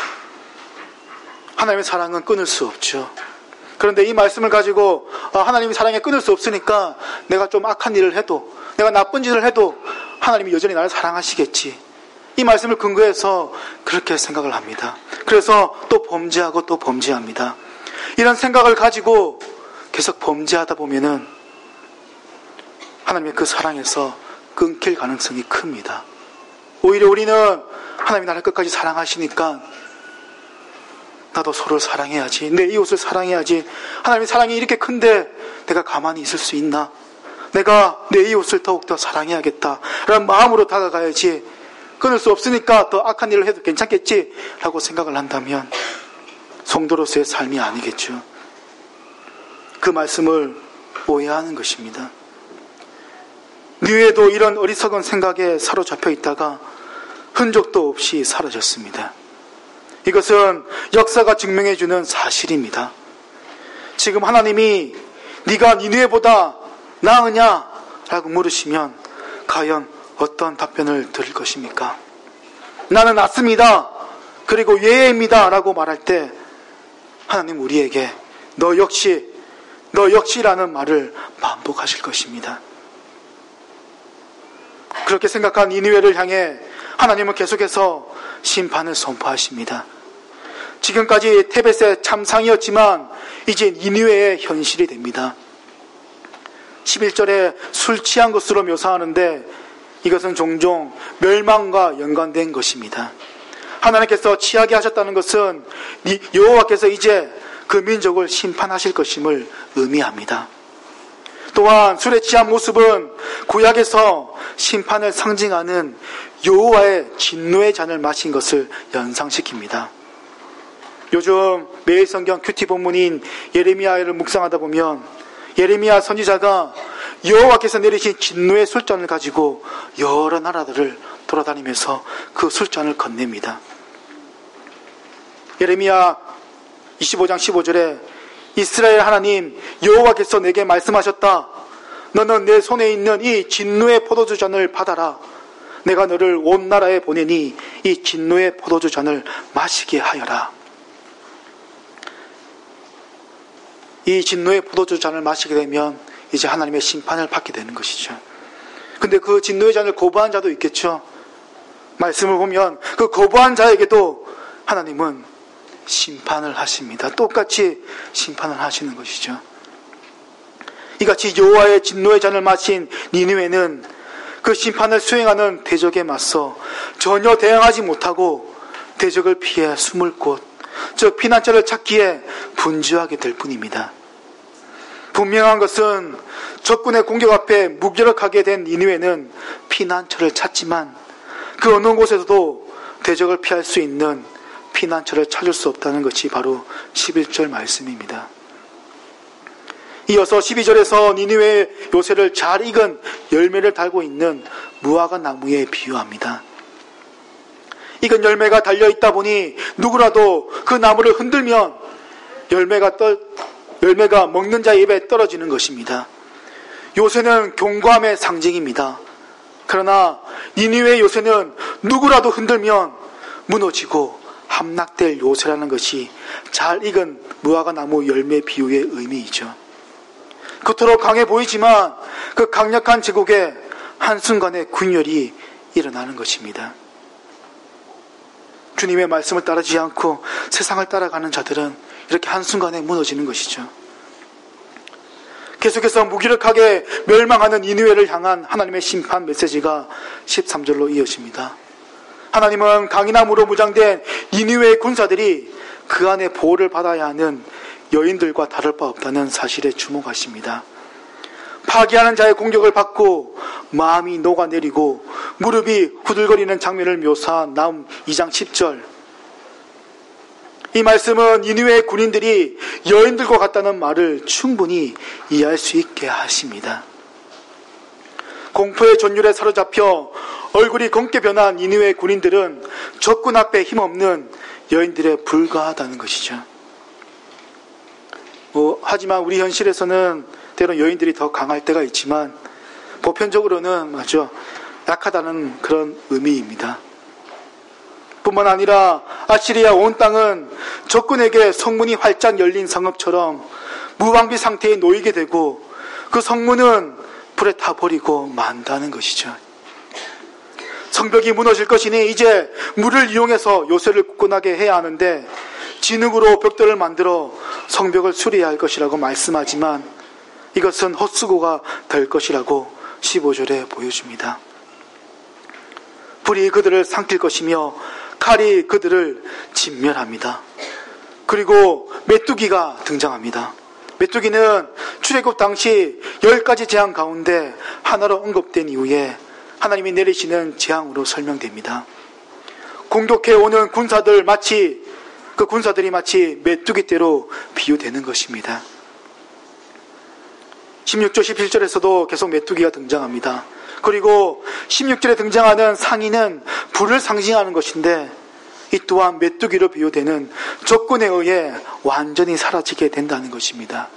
하나님의 사랑은 끊을 수 없죠. 그런데 이 말씀을 가지고 하나님의 사랑에 끊을 수 없으니까 내가 좀 악한 일을 해도 내가 나쁜 짓을 해도 하나님이 여전히 나를 사랑하시겠지. 이 말씀을 근거해서 그렇게 생각을 합니다. 그래서 또 범죄하고 또 범죄합니다. 이런 생각을 가지고 계속 범죄하다 보면은 하나님의 그 사랑에서 끊길 가능성이 큽니다. 오히려 우리는 하나님이 나를 끝까지 사랑하시니까 나도 서로를 사랑해야지. 내 이웃을 사랑해야지. 하나님의 사랑이 이렇게 큰데 내가 가만히 있을 수 있나? 내가 내 이웃을 더욱더 사랑해야겠다 라는 마음으로 다가가야지. 끊을 수 없으니까 더 악한 일을 해도 괜찮겠지 라고 생각을 한다면 성도로서의 삶이 아니겠죠. 그 말씀을 오해하는 것입니다. 니느웨도 이런 어리석은 생각에 사로잡혀 있다가 흔적도 없이 사라졌습니다. 이것은 역사가 증명해주는 사실입니다. 지금 하나님이 네가 니느웨보다 나으냐? 라고 물으시면 과연 어떤 답변을 드릴 것입니까? 나는 낫습니다. 그리고 예외입니다. 라고 말할 때 하나님 우리에게 너 역시, 너 역시라는 말을 반복하실 것입니다. 그렇게 생각한 니느웨를 향해 하나님은 계속해서 심판을 선포하십니다. 지금까지 테벳의 참상이었지만 이제 니느웨의 현실이 됩니다. 십일 절에 술 취한 것으로 묘사하는데 이것은 종종 멸망과 연관된 것입니다. 하나님께서 취하게 하셨다는 것은 여호와께서 이제 그 민족을 심판하실 것임을 의미합니다. 또한 술에 취한 모습은 구약에서 심판을 상징하는 여호와의 진노의 잔을 마신 것을 연상시킵니다. 요즘 매일 성경 큐티 본문인 예레미야를 묵상하다 보면 예레미야 선지자가 여호와께서 내리신 진노의 술잔을 가지고 여러 나라들을 돌아다니면서 그 술잔을 건넵니다. 예레미야 이십오 장 십오 절에 이스라엘 하나님 여호와께서 내게 말씀하셨다. 너는 내 손에 있는 이 진노의 포도주 잔을 받아라. 내가 너를 온 나라에 보내니 이 진노의 포도주 잔을 마시게 하여라. 이 진노의 포도주 잔을 마시게 되면 이제 하나님의 심판을 받게 되는 것이죠. 근데 그 진노의 잔을 거부한 자도 있겠죠. 말씀을 보면 그 거부한 자에게도 하나님은 심판을 하십니다. 똑같이 심판을 하시는 것이죠. 이같이 여호와의 진노의 잔을 마신 니느웨는 그 심판을 수행하는 대적에 맞서 전혀 대응하지 못하고 대적을 피해 숨을 곳, 즉 피난처를 찾기에 분주하게 될 뿐입니다. 분명한 것은 적군의 공격 앞에 무기력하게 된 니느웨는 피난처를 찾지만 그 어느 곳에서도 대적을 피할 수 있는 피난처를 찾을 수 없다는 것이 바로 십일 절 말씀입니다. 이어서 십이 절에서 니느웨의 요새를 잘 익은 열매를 달고 있는 무화과 나무에 비유합니다. 익은 열매가 달려있다 보니 누구라도 그 나무를 흔들면 열매가, 떨, 열매가 먹는 자의 입에 떨어지는 것입니다. 요새는 경고함의 상징입니다. 그러나 니느웨의 요새는 누구라도 흔들면 무너지고 함락될 요새라는 것이 잘 익은 무화과 나무 열매 비유의 의미이죠. 그토록 강해 보이지만 그 강력한 제국에 한순간에 균열이 일어나는 것입니다. 주님의 말씀을 따르지 않고 세상을 따라가는 자들은 이렇게 한순간에 무너지는 것이죠. 계속해서 무기력하게 멸망하는 니느웨를 향한 하나님의 심판 메시지가 십삼 절로 이어집니다. 하나님은 강인함으로 무장된 니느웨의 군사들이 그 안에 보호를 받아야 하는 여인들과 다를 바 없다는 사실에 주목하십니다. 파괴하는 자의 공격을 받고 마음이 녹아내리고 무릎이 후들거리는 장면을 묘사한 나훔 이 장 십 절. 이 말씀은 니느웨의 군인들이 여인들과 같다는 말을 충분히 이해할 수 있게 하십니다. 공포의 전율에 사로잡혀 얼굴이 검게 변한 니느웨의 군인들은 적군 앞에 힘없는 여인들에 불과하다는 것이죠. 뭐, 하지만 우리 현실에서는 때론 여인들이 더 강할 때가 있지만 보편적으로는 맞죠, 약하다는 그런 의미입니다. 뿐만 아니라 아시리아 온 땅은 적군에게 성문이 활짝 열린 성읍처럼 무방비 상태에 놓이게 되고 그 성문은 불에 타버리고 만다는 것이죠. 성벽이 무너질 것이니 이제 물을 이용해서 요새를 굳건하게 해야 하는데 진흙으로 벽돌을 만들어 성벽을 수리해야 할 것이라고 말씀하지만 이것은 헛수고가 될 것이라고 십오 절에 보여줍니다. 불이 그들을 삼킬 것이며 칼이 그들을 진멸합니다. 그리고 메뚜기가 등장합니다. 메뚜기는 출애굽 당시 열 가지 재앙 가운데 하나로 언급된 이후에 하나님이 내리시는 재앙으로 설명됩니다. 공격해오는 군사들 마치 그 군사들이 마치 메뚜기떼로 비유되는 것입니다. 십육 절 십칠 절에서도 계속 메뚜기가 등장합니다. 그리고 십육 절에 등장하는 상인은 불을 상징하는 것인데 이 또한 메뚜기로 비유되는 적군에 의해 완전히 사라지게 된다는 것입니다.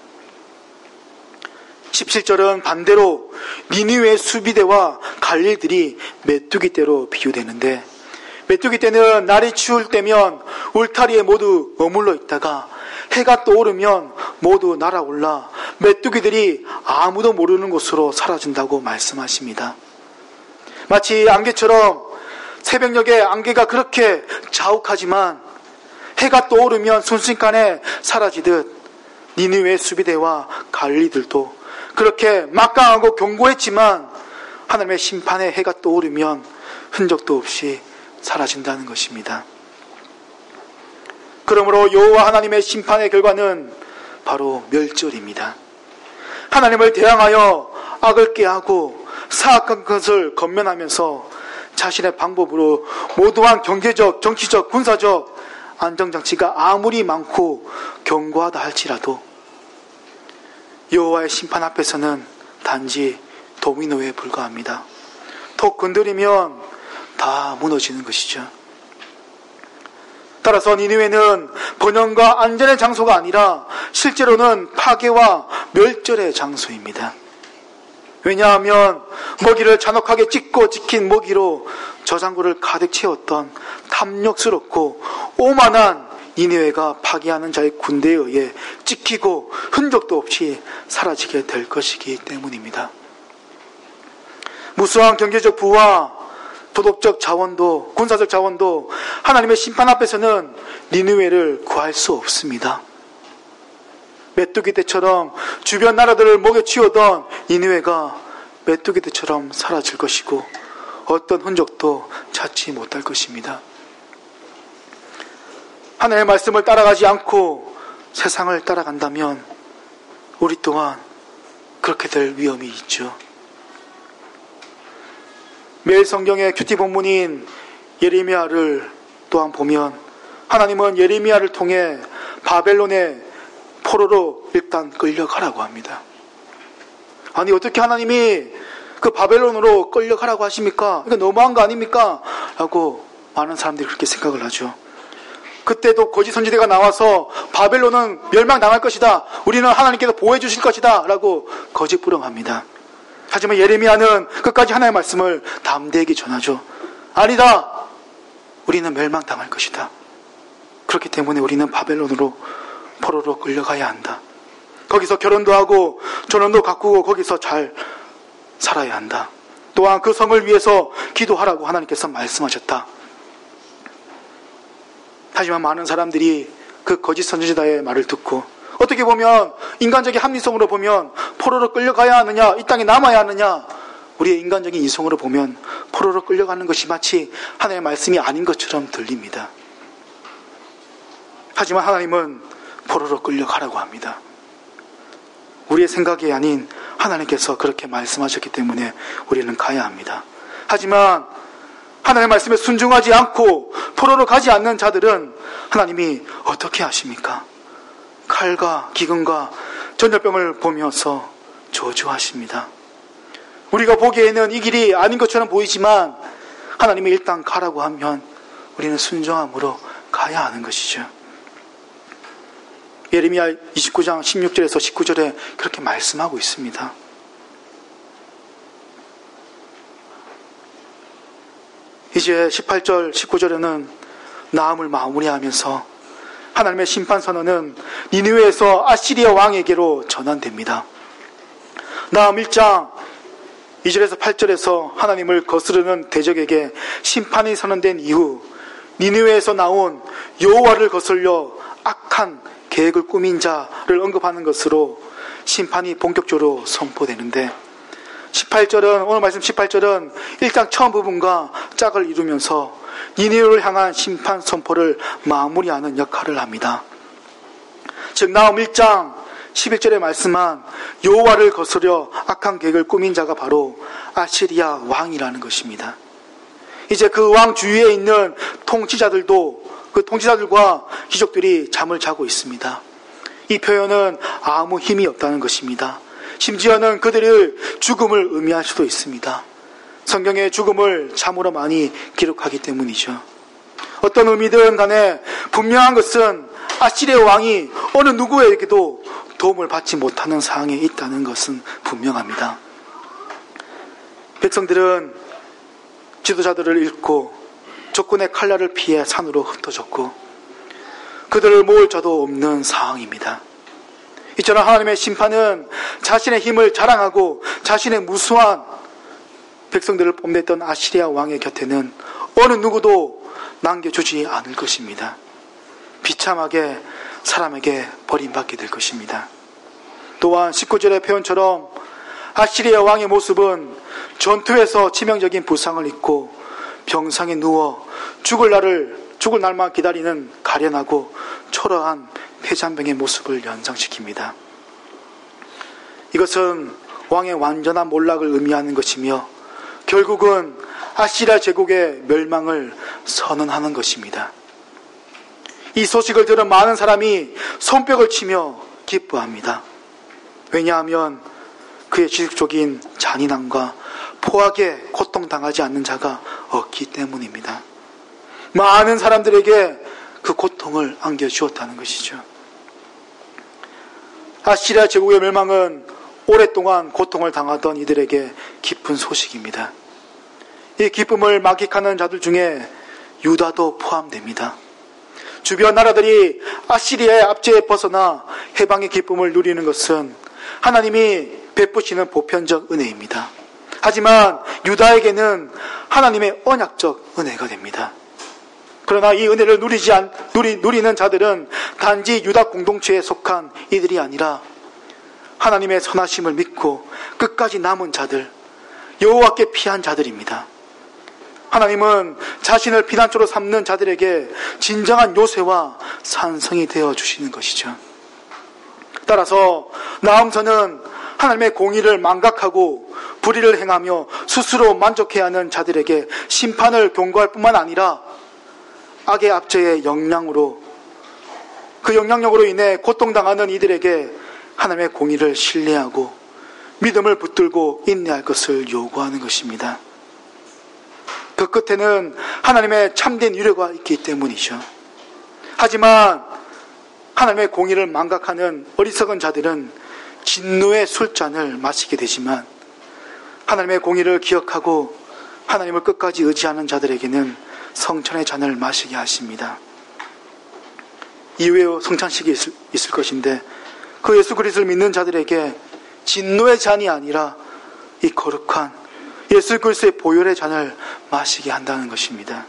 십칠 절은 반대로 니느웨의 수비대와 갈릴들이 메뚜기떼로 비유되는데 메뚜기 떼는 날이 추울 때면 울타리에 모두 머물러 있다가 해가 떠오르면 모두 날아올라 메뚜기들이 아무도 모르는 곳으로 사라진다고 말씀하십니다. 마치 안개처럼 새벽녘에 안개가 그렇게 자욱하지만 해가 떠오르면 순식간에 사라지듯 니느웨의 수비대와 갈릴들도 그렇게 막강하고 견고했지만 하나님의 심판의 해가 떠오르면 흔적도 없이 사라진다는 것입니다. 그러므로 여호와 하나님의 심판의 결과는 바로 멸절입니다. 하나님을 대항하여 악을 꾀하고 사악한 것을 건면하면서 자신의 방법으로 모두한 경제적, 정치적, 군사적 안정장치가 아무리 많고 견고하다 할지라도 여호와의 심판 앞에서는 단지 도미노에 불과합니다. 톡 건드리면 다 무너지는 것이죠. 따라서 니느웨는 번영과 안전의 장소가 아니라 실제로는 파괴와 멸절의 장소입니다. 왜냐하면 먹이를 잔혹하게 찢고 지킨 먹이로 저장고를 가득 채웠던 탐욕스럽고 오만한 니느웨가 파괴하는 자의 군대에 의해 찢기고 흔적도 없이 사라지게 될 것이기 때문입니다. 무수한 경제적 부와 도덕적 자원도, 군사적 자원도 하나님의 심판 앞에서는 니느웨를 구할 수 없습니다. 메뚜기 떼처럼 주변 나라들을 먹여 치우던 니느웨가 메뚜기 떼처럼 사라질 것이고 어떤 흔적도 찾지 못할 것입니다. 하나님의 말씀을 따라가지 않고 세상을 따라간다면 우리 또한 그렇게 될 위험이 있죠. 매일 성경의 큐티 본문인 예레미야를 또한 보면 하나님은 예레미야를 통해 바벨론의 포로로 일단 끌려가라고 합니다. 아니 어떻게 하나님이 그 바벨론으로 끌려가라고 하십니까? 이거 너무한 거 아닙니까? 라고 많은 사람들이 그렇게 생각을 하죠. 그때도 거짓 선지자가 나와서 바벨론은 멸망당할 것이다. 우리는 하나님께서 보호해 주실 것이다. 라고 거짓 부렁합니다. 하지만 예레미야는 끝까지 하나님의 말씀을 담대하게 전하죠. 아니다. 우리는 멸망당할 것이다. 그렇기 때문에 우리는 바벨론으로 포로로 끌려가야 한다. 거기서 결혼도 하고 전원도 가꾸고 거기서 잘 살아야 한다. 또한 그 성을 위해서 기도하라고 하나님께서 말씀하셨다. 하지만 많은 사람들이 그 거짓 선지자의 말을 듣고 어떻게 보면 인간적인 합리성으로 보면 포로로 끌려가야 하느냐, 이 땅에 남아야 하느냐, 우리의 인간적인 이성으로 보면 포로로 끌려가는 것이 마치 하나님의 말씀이 아닌 것처럼 들립니다. 하지만 하나님은 포로로 끌려가라고 합니다. 우리의 생각이 아닌 하나님께서 그렇게 말씀하셨기 때문에 우리는 가야 합니다. 하지만 하나님의 말씀에 순종하지 않고 포로로 가지 않는 자들은 하나님이 어떻게 하십니까? 칼과 기근과 전염병을 보면서 저주하십니다. 우리가 보기에는 이 길이 아닌 것처럼 보이지만 하나님이 일단 가라고 하면 우리는 순종함으로 가야 하는 것이죠. 예레미야 이십구 장 십육 절에서 십구 절에 그렇게 말씀하고 있습니다. 이제 십팔 절, 십구 절에는 나음을 마무리하면서 하나님의 심판 선언은 니느웨에서 아시리아 왕에게로 전환됩니다. 나음 일 장 이 절에서 팔 절에서 하나님을 거스르는 대적에게 심판이 선언된 이후 니느웨에서 나온 여호와를 거슬려 악한 계획을 꾸민 자를 언급하는 것으로 심판이 본격적으로 선포되는데 십팔 절은 오늘 말씀 십팔 절은 일 장 처음 부분과 짝을 이루면서 니느웨를 향한 심판 선포를 마무리하는 역할을 합니다. 즉 나음 일 장 십일 절에 말씀한 여호와를 거스려 악한 계획을 꾸민 자가 바로 아시리아 왕이라는 것입니다. 이제 그 왕 주위에 있는 통치자들도 그 통치자들과 귀족들이 잠을 자고 있습니다. 이 표현은 아무 힘이 없다는 것입니다. 심지어는 그들의 죽음을 의미할 수도 있습니다. 성경에 죽음을 참으로 많이 기록하기 때문이죠. 어떤 의미든 간에 분명한 것은 아시리아 왕이 어느 누구에게도 도움을 받지 못하는 상황에 있다는 것은 분명합니다. 백성들은 지도자들을 잃고 적군의 칼날을 피해 산으로 흩어졌고 그들을 모을 자도 없는 상황입니다. 이처럼 하나님의 심판은 자신의 힘을 자랑하고 자신의 무수한 백성들을 뽐냈던 아시리아 왕의 곁에는 어느 누구도 남겨주지 않을 것입니다. 비참하게 사람에게 버림받게 될 것입니다. 또한 십구 절의 표현처럼 아시리아 왕의 모습은 전투에서 치명적인 부상을 입고 병상에 누워 죽을 날을 죽을 날만 기다리는 가련하고 초라한 폐잔병의 모습을 연상시킵니다. 이것은 왕의 완전한 몰락을 의미하는 것이며 결국은 아시리아 제국의 멸망을 선언하는 것입니다. 이 소식을 들은 많은 사람이 손뼉을 치며 기뻐합니다. 왜냐하면 그의 지속적인 잔인함과 포악에 고통당하지 않는 자가 없기 때문입니다. 많은 사람들에게 그 고통을 안겨주었다는 것이죠. 아시리아 제국의 멸망은 오랫동안 고통을 당하던 이들에게 기쁜 소식입니다. 이 기쁨을 만끽하는 자들 중에 유다도 포함됩니다. 주변 나라들이 아시리아의 압제에 벗어나 해방의 기쁨을 누리는 것은 하나님이 베푸시는 보편적 은혜입니다. 하지만 유다에게는 하나님의 언약적 은혜가 됩니다. 그러나 이 은혜를 누리지 않, 누리, 누리는 자들은 단지 유다 공동체에 속한 이들이 아니라 하나님의 선하심을 믿고 끝까지 남은 자들, 여호와께 피한 자들입니다. 하나님은 자신을 피난처로 삼는 자들에게 진정한 요새와 산성이 되어 주시는 것이죠. 따라서 나홈서는 하나님의 공의를 망각하고 불의를 행하며 스스로 만족해야 하는 자들에게 심판을 경고할 뿐만 아니라 악의 압제의 영향으로 그 영향력으로 인해 고통당하는 이들에게 하나님의 공의를 신뢰하고 믿음을 붙들고 인내할 것을 요구하는 것입니다. 그 끝에는 하나님의 참된 위로가 있기 때문이죠. 하지만 하나님의 공의를 망각하는 어리석은 자들은 진노의 술잔을 마시게 되지만 하나님의 공의를 기억하고 하나님을 끝까지 의지하는 자들에게는 성찬의 잔을 마시게 하십니다. 이후에 성찬식이 있을, 있을 것인데 그 예수 그리스도를 믿는 자들에게 진노의 잔이 아니라 이 거룩한 예수 그리스도의 보혈의 잔을 마시게 한다는 것입니다.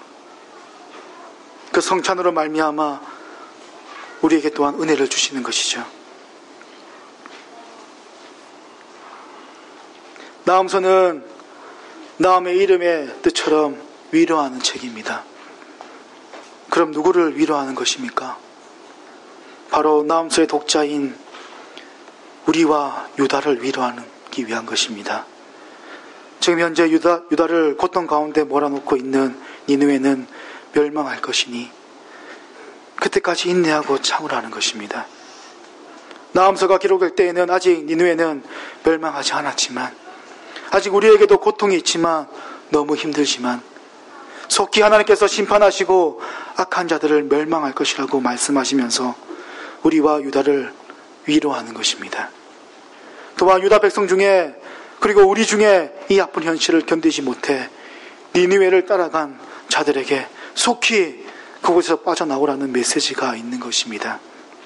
그 성찬으로 말미암아 우리에게 또한 은혜를 주시는 것이죠. 나홈서는 나홈의 이름의 뜻처럼 위로하는 책입니다. 그럼 누구를 위로하는 것입니까? 바로 나홈서의 독자인 우리와 유다를 위로하기 위한 것입니다. 지금 현재 유다, 유다를 고통 가운데 몰아놓고 있는 니느웨는 멸망할 것이니 그때까지 인내하고 참으라는 것입니다. 나홈서가 기록될 때에는 아직 니느웨는 멸망하지 않았지만 아직 우리에게도 고통이 있지만 너무 힘들지만 속히 하나님께서 심판하시고 악한 자들을 멸망할 것이라고 말씀하시면서 우리와 유다를 위로하는 것입니다. 또한 유다 백성 중에 그리고 우리 중에 이 아픈 현실을 견디지 못해 니느웨를 따라간 자들에게 속히 그곳에서 빠져나오라는 메시지가 있는 것입니다.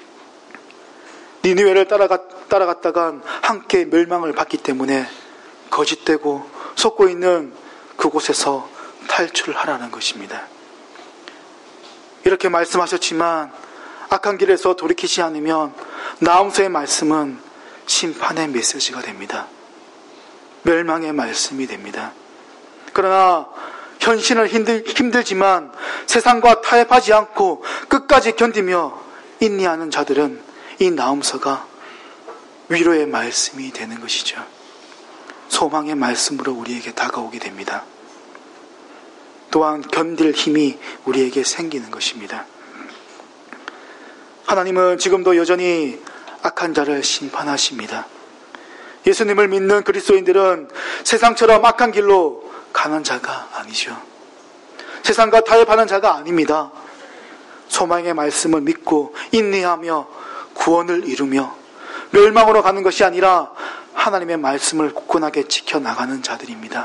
니느웨를 따라갔, 따라갔다간 함께 멸망을 받기 때문에 거짓되고 속고 있는 그곳에서 탈출을 하라는 것입니다. 이렇게 말씀하셨지만 악한 길에서 돌이키지 않으면 나홈서의 말씀은 심판의 메시지가 됩니다. 멸망의 말씀이 됩니다. 그러나 현실은 힘들, 힘들지만 세상과 타협하지 않고 끝까지 견디며 인내하는 자들은 이 나홈서가 위로의 말씀이 되는 것이죠. 소망의 말씀으로 우리에게 다가오게 됩니다. 또한 견딜 힘이 우리에게 생기는 것입니다. 하나님은 지금도 여전히 악한 자를 심판하십니다. 예수님을 믿는 그리스도인들은 세상처럼 악한 길로 가는 자가 아니죠. 세상과 타협하는 자가 아닙니다. 소망의 말씀을 믿고 인내하며 구원을 이루며 멸망으로 가는 것이 아니라 하나님의 말씀을 굳건하게 지켜나가는 자들입니다.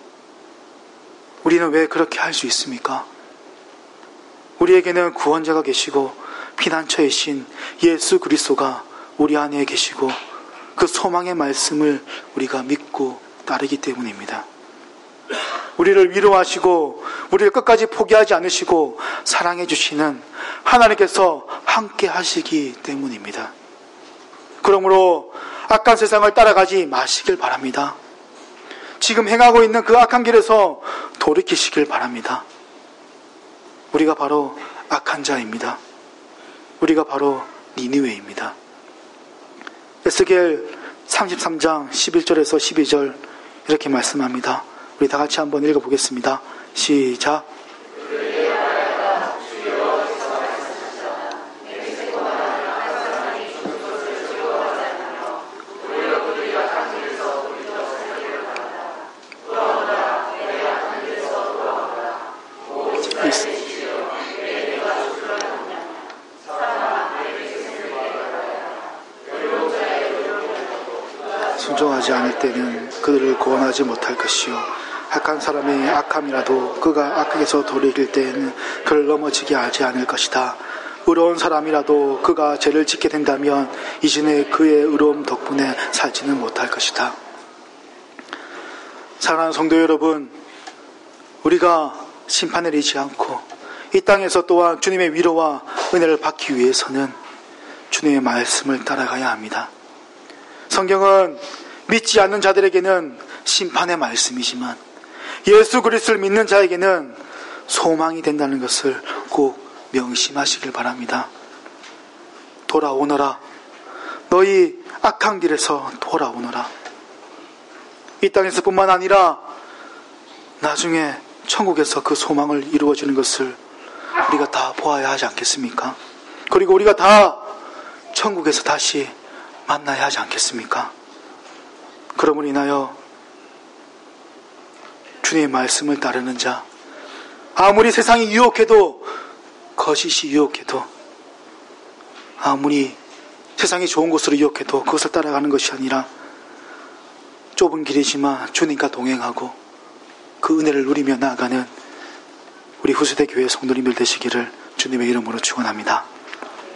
우리는 왜 그렇게 할 수 있습니까? 우리에게는 구원자가 계시고 피난처이신 예수 그리스도가 우리 안에 계시고 그 소망의 말씀을 우리가 믿고 따르기 때문입니다. 우리를 위로하시고 우리를 끝까지 포기하지 않으시고 사랑해 주시는 하나님께서 함께 하시기 때문입니다. 그러므로 악한 세상을 따라가지 마시길 바랍니다. 지금 행하고 있는 그 악한 길에서 돌이키시길 바랍니다. 우리가 바로 악한 자입니다. 우리가 바로 니느웨입니다. 에스겔 삼십삼 장 십일 절에서 십이 절 이렇게 말씀합니다. 우리 다 같이 한번 읽어보겠습니다. 시작. 순종하지 않을 때는 그들을 구원하지 못할 것이요 악한 사람의 악함이라도 그가 악에서 돌이킬 때에는 그를 넘어지게 하지 않을 것이다. 의로운 사람이라도 그가 죄를 짓게 된다면 이전에 그의 의로움 덕분에 살지는 못할 것이다. 사랑하는 성도 여러분, 우리가 심판을 잊지 않고 이 땅에서 또한 주님의 위로와 은혜를 받기 위해서는 주님의 말씀을 따라가야 합니다. 성경은 믿지 않는 자들에게는 심판의 말씀이지만 예수 그리스도를 믿는 자에게는 소망이 된다는 것을 꼭 명심하시길 바랍니다. 돌아오너라. 너희 악한 길에서 돌아오너라. 이 땅에서 뿐만 아니라 나중에 천국에서 그 소망을 이루어지는 것을 우리가 다 보아야 하지 않겠습니까? 그리고 우리가 다 천국에서 다시 만나야 하지 않겠습니까? 그러므로 인하여 주님의 말씀을 따르는 자, 아무리 세상이 유혹해도, 거짓이 유혹해도, 아무리 세상이 좋은 곳으로 유혹해도 그것을 따라가는 것이 아니라 좁은 길이지만 주님과 동행하고 그 은혜를 누리며 나아가는 우리 후세대 교회 성도님들 되시기를 주님의 이름으로 축원합니다.